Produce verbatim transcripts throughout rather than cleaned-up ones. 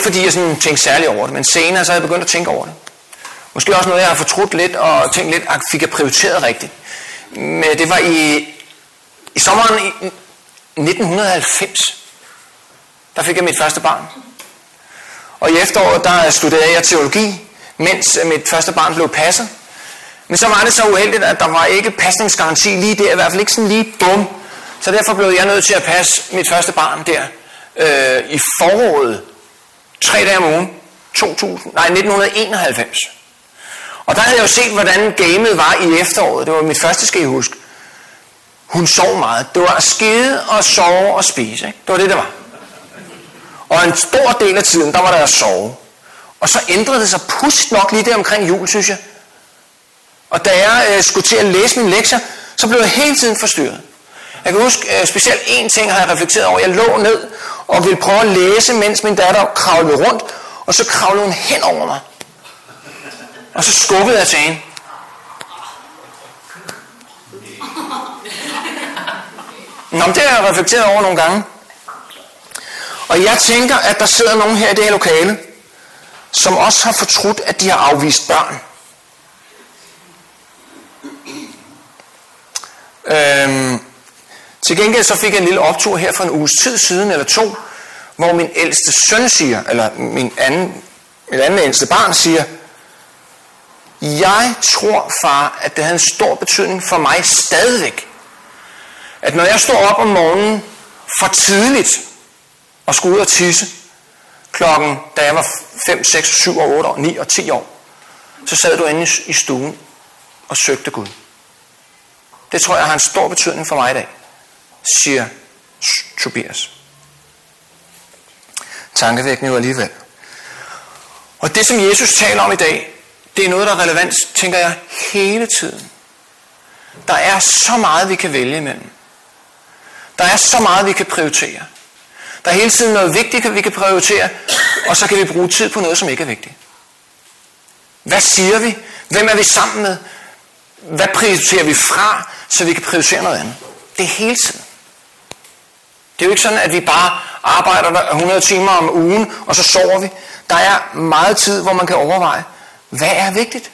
fordi jeg sådan tænkte særligt over det, men senere så havde jeg begyndt at tænke over det. Måske også noget, jeg har fortrudt lidt og tænkt lidt, at fik jeg prioriteret rigtigt. Men det var i, i sommeren i nitten halvfems, der fik jeg mit første barn. Og i efteråret, der studerede jeg teologi, mens mit første barn blev passet. Men så var det så uheldigt, at der var ikke pasningsgaranti lige der, i hvert fald ikke sådan lige bum. Så derfor blev jeg nødt til at passe mit første barn der øh, i foråret, tre dage om ugen, to tusind, nej, nitten enoghalvfems. Og der havde jeg jo set, hvordan gamet var i efteråret. Det var mit første, skal I huske. Hun sov meget. Det var at skide og sove og spise. Ikke? Det var det, der var. Og en stor del af tiden, der var der at sove. Og så ændrede det sig pudsigt nok lige der omkring jul, synes jeg. Og da jeg øh, skulle til at læse mine lektier, så blev jeg hele tiden forstyrret. Jeg kan huske, øh, specielt én ting har jeg reflekteret over. Jeg lå ned og ville prøve at læse, mens min datter kravlede rundt. Og så kravlede hun hen over mig. Og så skubbede jeg til hende. Nå, det har jeg reflekteret over nogle gange. Og jeg tænker, at der sidder nogen her i det her lokale, som også har fortrudt, at de har afvist børn. Øhm, til gengæld så fik jeg en lille optur her for en uges tid siden, eller to, hvor min ældste søn siger, eller min anden, min anden ældste barn siger, jeg tror, far, at det havde en stor betydning for mig stadigvæk, at når jeg stod op om morgenen for tidligt og skulle ud og tisse, klokken, da jeg var fem, seks, syv, otte år, ni og ti år, så sad du inde i stuen og søgte Gud. Det tror jeg har en stor betydning for mig i dag, siger Tobias. Tankevækkende jo alligevel. Og det, som Jesus taler om i dag, det er noget, der er relevant, tænker jeg, hele tiden. Der er så meget, vi kan vælge imellem. Der er så meget, vi kan prioritere. Der er hele tiden noget vigtigt, vi kan prioritere, og så kan vi bruge tid på noget, som ikke er vigtigt. Hvad siger vi? Hvem er vi sammen med? Hvad prioriterer vi fra, så vi kan prioritere noget andet? Det er hele tiden. Det er jo ikke sådan, at vi bare arbejder der hundrede timer om ugen, og så sover vi. Der er meget tid, hvor man kan overveje, hvad er vigtigt?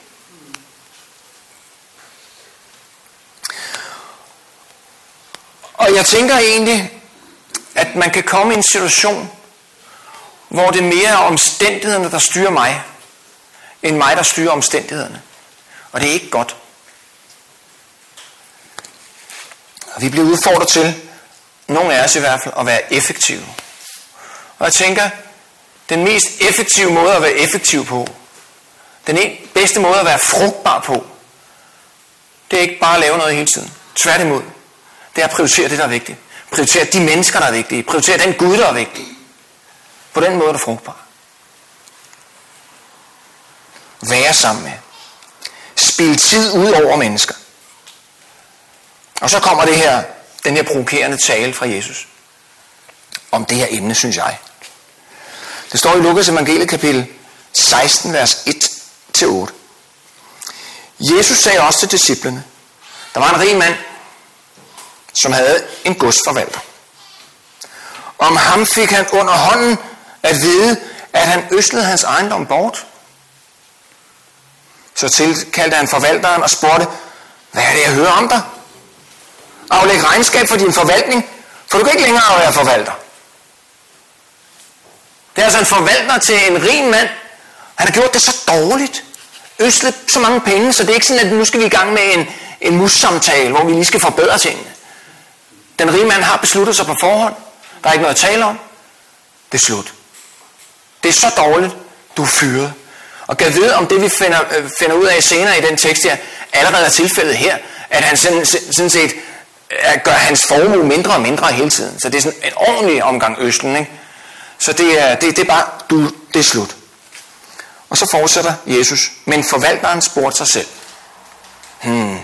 Og jeg tænker egentlig, at man kan komme i en situation, hvor det mere er omstændighederne, der styrer mig, end mig, der styrer omstændighederne. Og det er ikke godt. Og vi bliver udfordret til, nogle af os i hvert fald, at være effektive. Og jeg tænker, den mest effektive måde at være effektiv på, den bedste måde at være frugtbar på, det er ikke bare at lave noget hele tiden. Tværtimod. Det er at prioritere det, der er vigtigt. Prioritere de mennesker, der er vigtige. Prioritere den Gud, der er vigtig. På den måde er det frugtbar. Være sammen med. Spil tid ud over mennesker. Og så kommer det her, den her provokerende tale fra Jesus. Om det her emne, synes jeg. Det står i Lukas evangeliet kapitel seksten, vers et til otte. Jesus sagde også til disciplene, der var en rig mand, som havde en godsforvalter. Om ham fik han under hånden at vide, at han øslede hans ejendom bort. Så tilkaldte han forvalteren og spurgte, hvad er det, jeg hører om dig? Aflæg regnskab for din forvaltning, for du kan ikke længere være forvalter. Det er altså en forvalter til en rig mand. Han har gjort det så dårligt. Øslet så mange penge, så det er ikke sådan, at nu skal vi i gang med en, en mus-samtale, hvor vi lige skal forbedre tingene. Den rige mand har besluttet sig på forhånd. Der er ikke noget at tale om. Det er slut. Det er så dårligt, du er fyret. Og kan vide, om det vi finder, øh, finder ud af senere i den tekst her, allerede er tilfældet her, at han sådan, sådan set øh, gør hans formue mindre og mindre hele tiden. Så det er sådan en ordentlig omgang øslen, ikke? Så det er, det, det er bare, du, det er slut. Og så fortsætter Jesus. Men forvalteren spurgte sig selv. Hmm.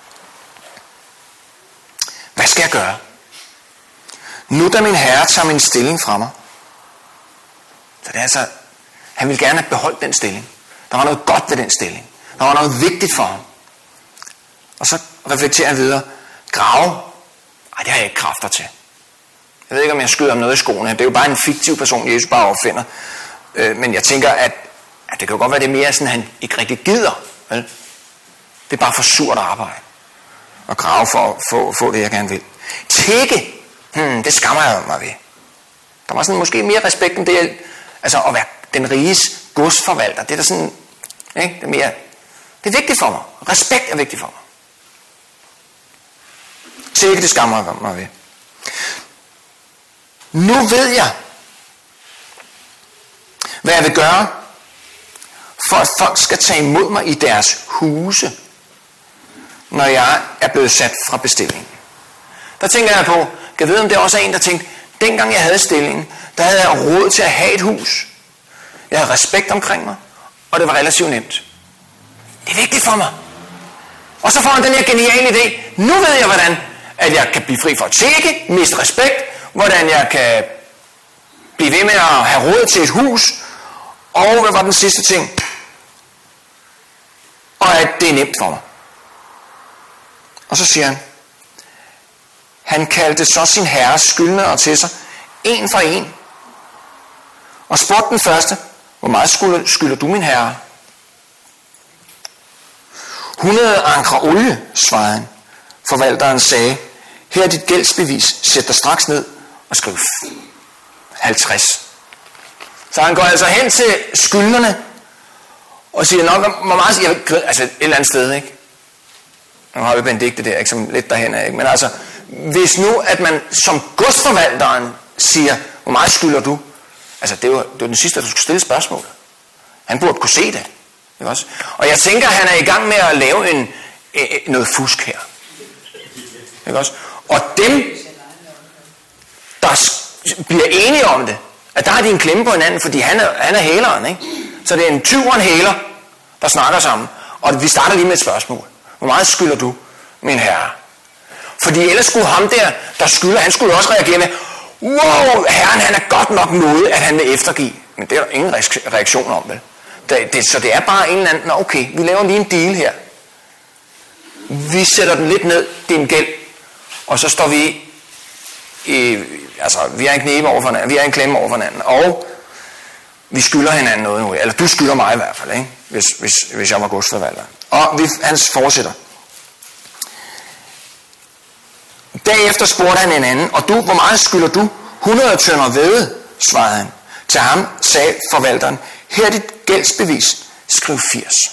Hvad skal jeg gøre? Nu da min herre tager min stilling fra mig. Så det er altså, han ville gerne have beholdt den stilling. Der var noget godt ved den stilling. Der var noget vigtigt for ham. Og så reflekterer han videre. Grave? Ej, det har jeg ikke kræfter til. Jeg ved ikke, om jeg skyder ham noget i skoene. Det er jo bare en fiktiv person, Jesus bare opfinder. Øh, men jeg tænker, at, at det kan godt være, det er mere sådan, at han ikke rigtig gider. Vel? Det er bare for surt arbejde. Og grave for at få, få det, jeg gerne vil. Tikke, hmm, det skammer jeg mig ved. Der var sådan måske mere respekt om det, altså at være den riges godsforvalter. Det er der sådan, ikke? Det er mere, det er vigtigt for mig. Respekt er vigtigt for mig. Tikke, det skammer jeg mig ved. Nu ved jeg, hvad jeg vil gøre, for at folk skal tage imod mig i deres huse, når jeg er blevet sat fra bestillingen. Der tænker jeg på, kan jeg vide, om det også er en, der tænkte, dengang jeg havde stillingen, der havde jeg råd til at have et hus. Jeg havde respekt omkring mig, og det var relativt nemt. Det er vigtigt for mig. Og så får han den her geniale idé. Nu ved jeg, hvordan at jeg kan blive fri for at tjekke, miste respekt, hvordan jeg kan blive ved med at have råd til et hus, og hvad var den sidste ting? Og at det er nemt for mig. Og så siger han, han kaldte så sin herres skyldnere til sig, en for en, og spurgte den første, hvor meget skylder, skylder du, min herre? hundrede ankre olie, svarede han. Forvalteren sagde, her er dit gældsbevis, sæt dig straks ned og skriv halvtreds. Så han går altså hen til skyldnerne og siger nok, hvor meget, jeg, altså et eller andet sted, ikke? Nu har vi Benedikte der, ikke, som lidt derhen af, ikke? Men altså, hvis nu, at man som godsforvalteren siger, hvor meget skylder du? Altså, det var, det var den sidste, at du skulle stille spørgsmål. Han burde kunne se det. Ikke også? Og jeg tænker, han er i gang med at lave en, noget fusk her. Ikke også? Og dem, der bliver enige om det, at der har de en klemme på hinanden, fordi han er, han er hæleren, ikke? Så det er en tyv og en hæler, der snakker sammen. Og vi starter lige med et spørgsmål. Hvor meget skylder du, min herre? Fordi ellers skulle ham der, der skylder, han skulle også reagere med, wow, herren, han er godt nok noget, at han vil eftergive. Men det er der ingen reaktion om, vel? Det, det, så det er bare en eller anden, okay, vi laver lige en deal her. Vi sætter den lidt ned, det er en gæld, og så står vi i, altså, vi er en knibe over for hinanden, vi er en klemme over for hinanden, og vi skylder hinanden noget nu, eller du skylder mig i hvert fald, ikke? Hvis, hvis, hvis jeg var godsforvalter. Og vi, han fortsætter. Derefter spurgte han en anden, og du, hvor meget skylder du? hundrede tønder hvede, svarede han. Til ham sagde forvalteren, her er dit gældsbevis, skriv firs.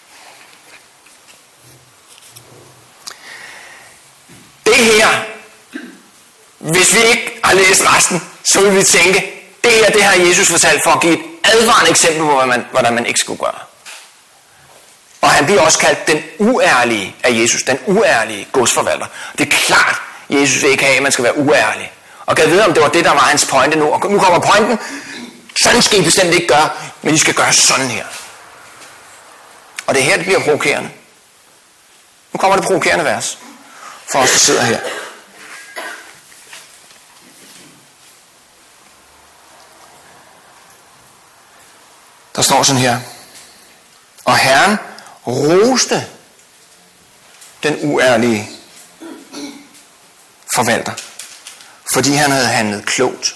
Det her, hvis vi ikke har læst resten, så vil vi tænke, det her, det har Jesus fortalt for at give et advarende eksempel på, hvordan man, hvordan man ikke skulle gøre. Og han bliver også kaldt den uærlige af Jesus, den uærlige godsforvalter. Det er klart, Jesus vil ikke have, at man skal være uærlig. Og kan jeg vide, om det var det, der var hans pointe nu. Og nu kommer pointen. Sådan skal I bestemt ikke gøre, men I skal gøre sådan her. Og det er her, det bliver provokerende. Nu kommer det provokerende vers for os, der sidder her. Der står sådan her. Og Herren roste den uærlige forvalter, fordi han havde handlet klogt.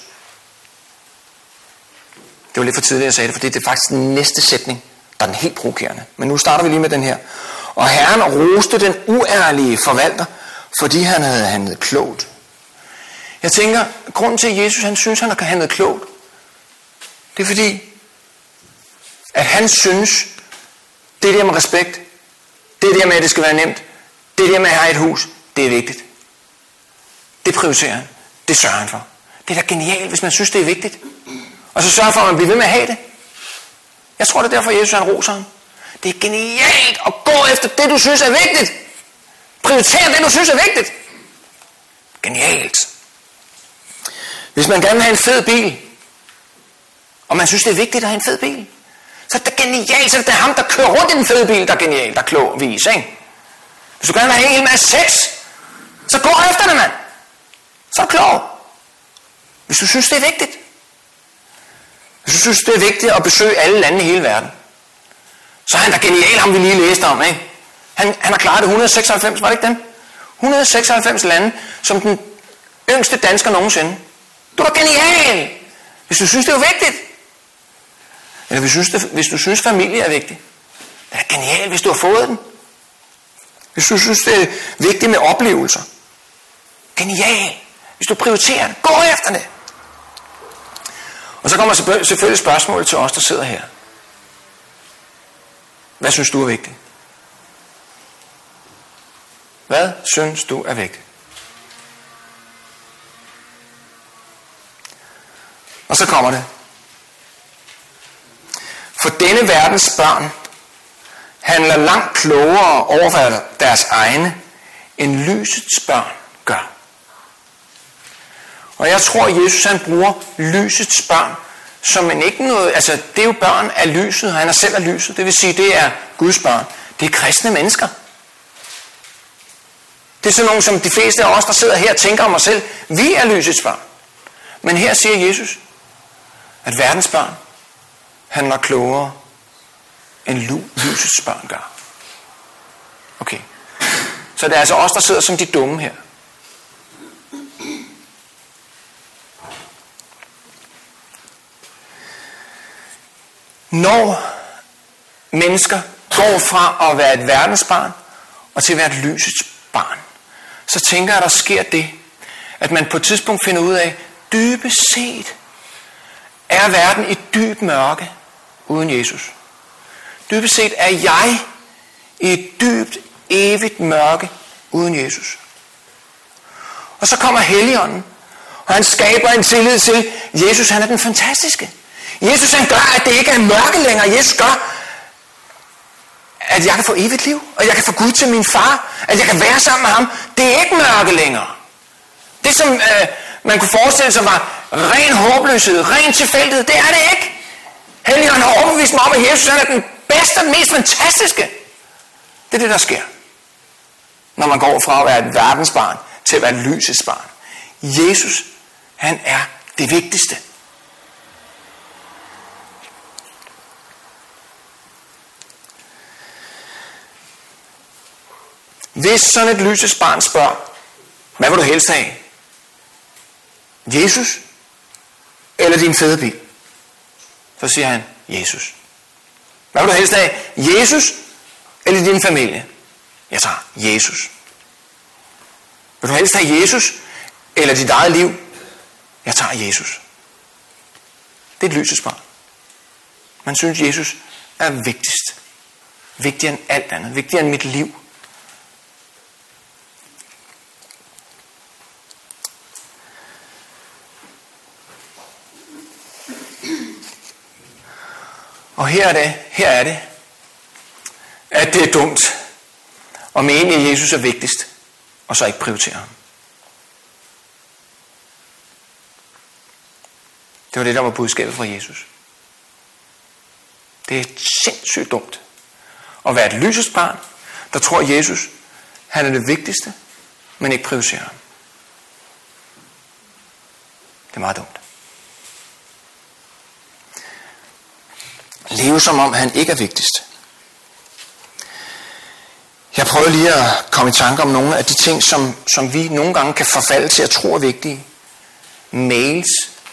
Det var lidt for tidligt, jeg sagde det, for det er faktisk den næste sætning, der er den helt provokerende. Men nu starter vi lige med den her. Og Herren roste den uærlige forvalter, fordi han havde handlet klogt. Jeg tænker, grunden til, at Jesus han synes, han har handlet klogt, det er fordi, at han synes, det der med respekt, det der med, at det skal være nemt, det der med at have et hus, det er vigtigt. Det prioriterer han. Det sørger han for. Det er da genialt, hvis man synes, det er vigtigt. Og så sørger for, at man bliver ved med at have det. Jeg tror, det er derfor, Jesus han roser ham. Det er genialt at gå efter det, du synes er vigtigt. Prioritere det, du synes er vigtigt. Genialt. Hvis man gerne vil have en fed bil, og man synes, det er vigtigt at have en fed bil, så er det genialt, så er det ham, der kører rundt i den fede bil, der er genialt, der er klog vis, ikke? Hvis du gerne vil have en hel masse sex, så gå efter det, mand. Så er klog. Hvis du synes, det er vigtigt. Hvis du synes, det er vigtigt at besøge alle lande i hele verden, så er han da genial, ham vi lige læste om, ikke? Han, han har klaret det et hundrede og seksoghalvfems, var det ikke dem? et hundrede og seksoghalvfems lande, som den yngste dansker nogensinde. Du er da genial, hvis du synes, det er vigtigt. Eller hvis du, synes, hvis du synes, familie er vigtig. Det er genialt, hvis du har fået den. Hvis du synes, det er vigtigt med oplevelser. Genial. Hvis du prioriterer det, gå efter det. Og så kommer selvfølgelig spørgsmålet til os, der sidder her. Hvad synes du er vigtigt? Hvad synes du er vigtigt? Og så kommer det. For denne verdens børn handler langt klogere over deres egne, end lysets børn gør. Og jeg tror, Jesus han bruger lysets børn som en ikke noget, altså det er jo børn af lyset, og han er selv af lyset, det vil sige, det er Guds børn. Det er kristne mennesker. Det er sådan nogle, som de fleste af os, der sidder her, tænker om os selv, vi er lysets børn. Men her siger Jesus, at verdens børn handler klogere, end lysets børn gør. Okay. Så det er altså os, der sidder som de dumme her. Når mennesker går fra at være et verdensbarn og til at være et lysets barn, så tænker jeg, at der sker det, at man på et tidspunkt finder ud af, dybest set er verden i dyb mørke uden Jesus. Dybest set er jeg i et dybt, evigt mørke uden Jesus. Og så kommer Helligånden, og han skaber en tillid til, Jesus han er den fantastiske. Jesus han gør, at det ikke er mørke længere. Jesus gør, at jeg kan få evigt liv, og jeg kan få Gud til min far, at jeg kan være sammen med ham. Det er ikke mørke længere. Det som øh, man kunne forestille sig var ren håbløshed, ren tilfældighed, det er det ikke. Helligånden har overbevist mig om, at Jesus han er den bedste og den mest fantastiske. Det er det, der sker, når man går fra at være et verdensbarn til at være et lysets barn. Jesus, han er det vigtigste. Hvis sådan et lysets barn spørger, hvad vil du helst have? Jesus eller din fede bil? Så siger han, Jesus. Hvad vil du helst have? Jesus eller din familie? Jeg tager Jesus. Vil du helst have Jesus eller dit eget liv? Jeg tager Jesus. Det er et lysets barn. Man synes, Jesus er vigtigst. Vigtigere end alt andet. Vigtigere end mit liv. Og her er det, her er det, at det er dumt at mene, at Jesus er vigtigst, og så ikke prioritere ham. Det var det, der var budskabet fra Jesus. Det er sindssygt dumt at være et lysets barn, der tror, at Jesus, han er det vigtigste, men ikke prioriterer ham. Det er meget dumt. Leve som om han ikke er vigtigst. Jeg prøver lige at komme i tanke om nogle af de ting, som, som vi nogle gange kan forfalde til at tro er vigtige. Mails.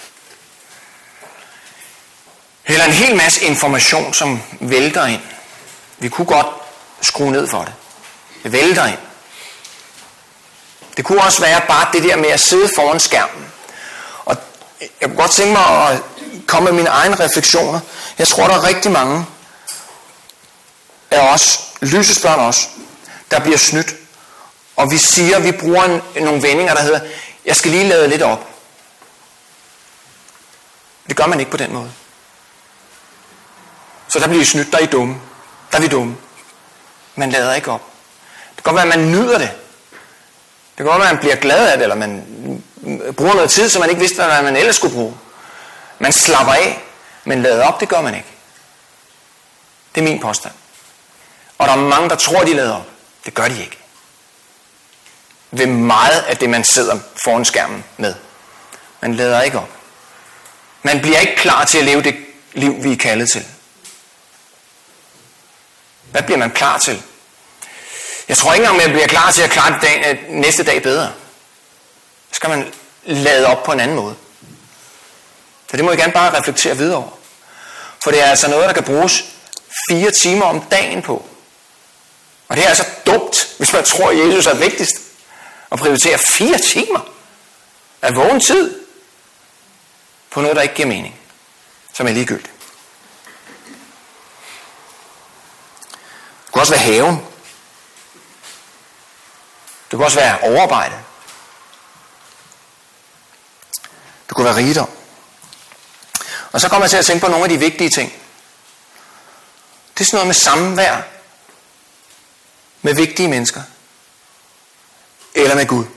Eller en hel masse information, som vælter ind. Vi kunne godt skrue ned for det. Det vælter ind. Det kunne også være bare det der med at sidde foran skærmen. Og jeg kunne godt tænke mig at komme med mine egne refleksioner. Jeg tror, der er rigtig mange af os, lysets børn også, der bliver snydt. Og vi siger, vi bruger en, nogle vendinger, der hedder, jeg skal lige lade lidt op. Det gør man ikke på den måde. Så der bliver I snydt, der er I dumme. Der er vi dumme. Man lader ikke op. Det kan godt være, at man nyder det. Det kan godt være, at man bliver glad af det, eller man bruger noget tid, som man ikke vidste, hvad man ellers skulle bruge. Man slapper af, men lader op, det gør man ikke. Det er min påstand. Og der er mange, der tror, de lader op. Det gør de ikke. Ved meget af det, man sidder foran skærmen med. Man lader ikke op. Man bliver ikke klar til at leve det liv, vi er kaldet til. Hvad bliver man klar til? Jeg tror ikke engang, man bliver klar til at klare dagen, næste dag bedre. Så skal man lade op på en anden måde. Så det må jeg gerne bare reflektere videre over. For det er altså noget, der kan bruges fire timer om dagen på. Og det er altså dumt, hvis man tror, at Jesus er vigtigst. At prioritere fire timer af vågen tid på noget, der ikke giver mening. Som er ligegyldigt. Det kunne også være haven. Det kunne også være overarbejde. Det kunne være rigdom. Og så kommer jeg til at tænke på nogle af de vigtige ting. Det er sådan noget med samvær med vigtige mennesker. Eller med Gud.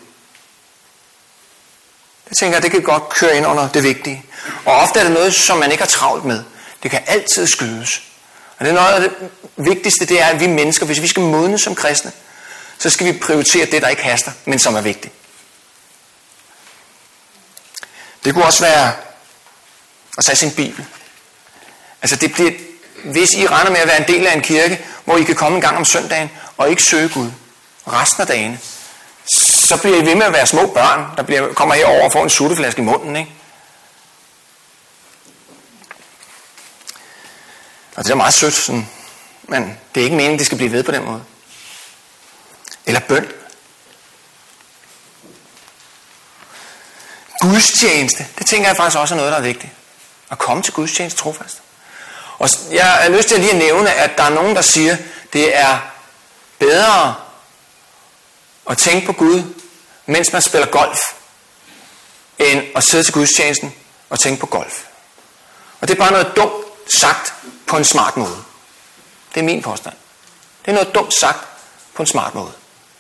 Jeg tænker, at det kan godt køre ind under det vigtige. Og ofte er det noget, som man ikke har travlt med. Det kan altid skydes. Og det er noget af det vigtigste, det er, at vi mennesker, hvis vi skal modne som kristne, så skal vi prioritere det, der ikke haster, men som er vigtigt. Det kunne også være at tage sin bibel. Altså det bliver, hvis I regner med at være en del af en kirke, hvor I kan komme en gang om søndagen, og ikke søge Gud resten af dagene, så bliver I ved med at være små børn, der bliver, kommer herover og får en sutteflaske i munden, ikke? Og det er meget sødt, sådan, men det er ikke meningen, det skal blive ved på den måde. Eller bøn. Gudstjeneste, det tænker jeg faktisk også er noget, der er vigtigt. At komme til gudstjeneste trofast. Og jeg har lyst til at lige at nævne, at der er nogen, der siger, det er bedre at tænke på Gud, mens man spiller golf, end at sidde til gudstjenesten og tænke på golf. Og det er bare noget dumt sagt på en smart måde. Det er min påstand. Det er noget dumt sagt på en smart måde.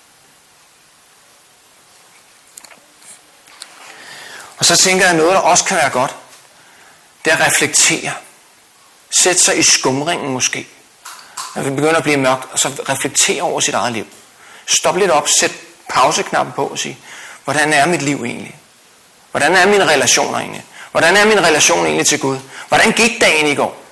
Og så tænker jeg, noget, der også kan være godt, det er at reflektere. Sæt sig i skumringen måske. Når det begynder at blive mørkt, og så reflektere over sit eget liv. Stop lidt op, sæt pauseknappen på og sige, hvordan er mit liv egentlig? Hvordan er mine relationer egentlig? Hvordan er min relation egentlig til Gud? Hvordan gik dagen i går?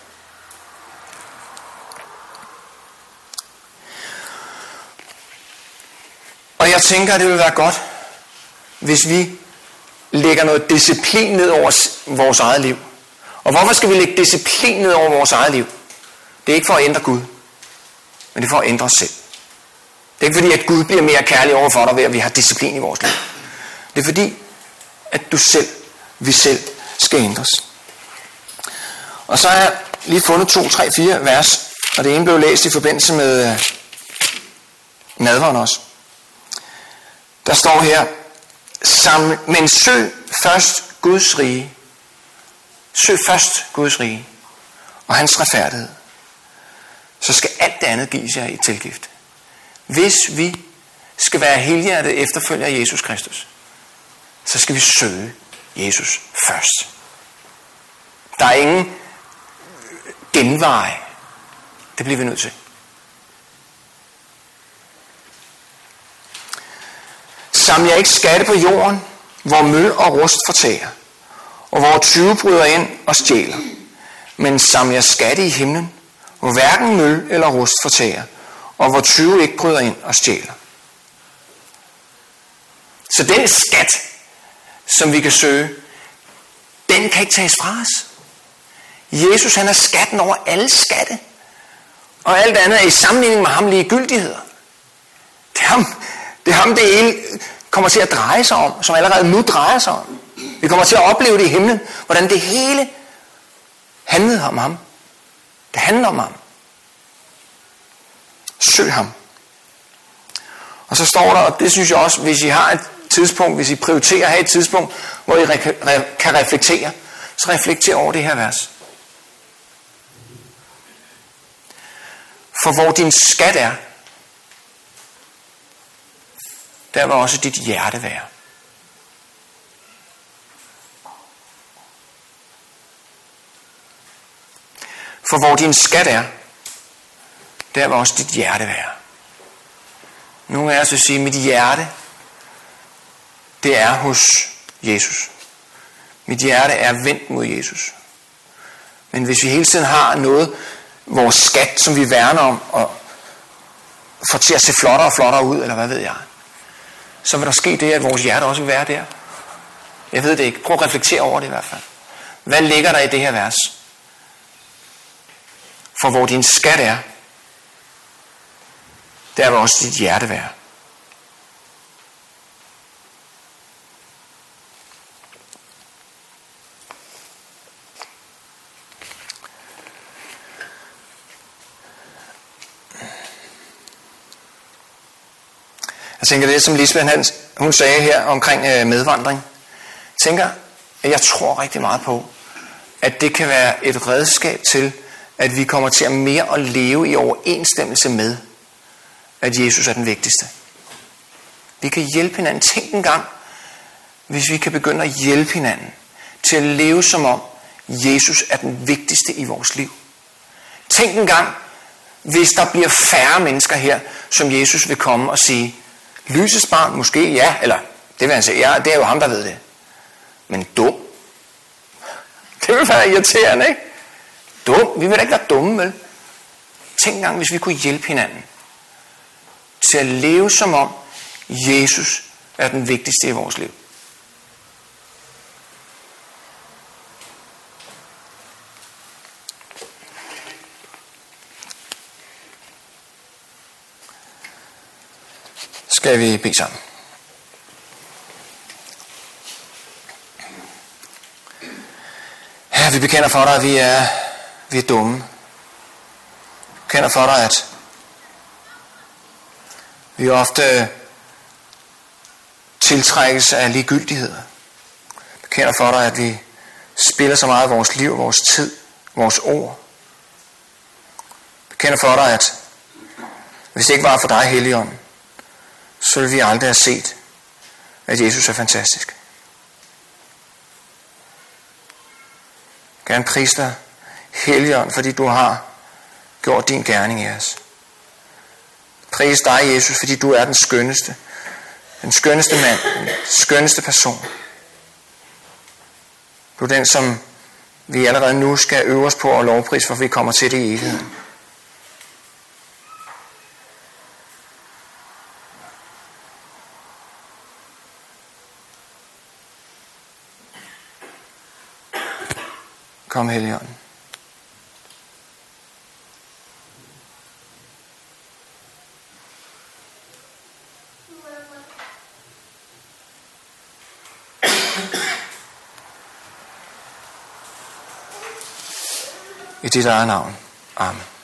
Og jeg tænker, at det vil være godt, hvis vi lægger noget disciplin ned over vores eget liv. Og hvorfor skal vi lægge disciplin ned over vores eget liv? Det er ikke for at ændre Gud, men det er for at ændre os selv. Det er ikke fordi, at Gud bliver mere kærlig over for dig, ved at vi har disciplin i vores liv. Det er fordi, at du selv, vi selv skal ændres. Og så har jeg lige fundet to, tre, fire vers, og det ene blev læst i forbindelse med uh, nadveren også. Der står her, Sam, men søg først Guds rige. Søg først Guds rige og hans retfærdighed. Så skal alt det andet gives jer i tilgift. Hvis vi skal være helhjertet efterfølger af Jesus Kristus, så skal vi søge Jesus først. Der er ingen genveje. Det bliver vi nødt til. Saml jer ikke skatte på jorden, hvor møl og rust fortærer, og hvor tyve bryder ind og stjæler. Men saml jer skatte i himlen, hvor hverken møl eller rust fortærer, og hvor tyve ikke bryder ind og stjæler. Så den skat, som vi kan søge, den kan ikke tages fra os. Jesus, han er skatten over alle skatte. Og alt andet er i sammenligning med ham ligegyldigheder. Det er ham, det er ham, det hele kommer til at dreje sig om, som allerede nu drejer sig om. Vi kommer til at opleve det i himlen, hvordan det hele handlede om ham. Det handler om ham. Søg ham. Og så står der, og det synes jeg også, hvis I har et tidspunkt, hvis I prioriterer at have et tidspunkt, hvor I kan reflektere, så reflekter over det her vers. For hvor din skat er, der vil også dit hjerte være. For hvor din skat er, der vil også dit hjerte være. Nogle af os vil sige, at mit hjerte, det er hos Jesus. Mit hjerte er vendt mod Jesus. Men hvis vi hele tiden har noget, vores skat, som vi værner om, og får til at se flottere og flottere ud, eller hvad ved jeg, så vil der ske det, at vores hjerte også vil være der. Jeg ved det ikke. Prøv at reflektere over det i hvert fald. Hvad ligger der i det her vers? For hvor din skat er, der vil også dit hjerte være. Jeg tænker det, som Lisbeth Hans, hun sagde her omkring øh, medvandring. Jeg tænker, at jeg tror rigtig meget på, at det kan være et redskab til, at vi kommer til at mere at leve i overensstemmelse med, at Jesus er den vigtigste. Vi kan hjælpe hinanden. Tænk en gang, hvis vi kan begynde at hjælpe hinanden til at leve som om, Jesus er den vigtigste i vores liv. Tænk en gang, hvis der bliver færre mennesker her, som Jesus vil komme og sige, lysets barn, måske ja, eller det vil han sige, ja, det er jo ham, der ved det. Men dum. Det vil være irriterende, ikke? Dum. Vi vil da ikke være dumme, vel? Tænk engang, hvis vi kunne hjælpe hinanden til at leve som om Jesus er den vigtigste i vores liv. Skal vi bede sammen? Ja, vi bekender for dig, at vi er, vi er dumme. Vi bekender for dig, at vi ofte tiltrækkes af ligegyldigheder. Vi bekender for dig, at vi spiller så meget af vores liv, vores tid, vores ord. Vi bekender for dig, at hvis det ikke var for dig, Helligånden, så ville vi aldrig have set, at Jesus er fantastisk. Jeg vil gerne prise dig, Helligånd, fordi du har gjort din gerning i os. Pris dig, Jesus, fordi du er den skønneste, den skønneste mand, den skønneste person. Du er den, som vi allerede nu skal øve os på at lovprise, for vi kommer til det i evigheden. Kom, Helligånden. I dit eget navn. Amen.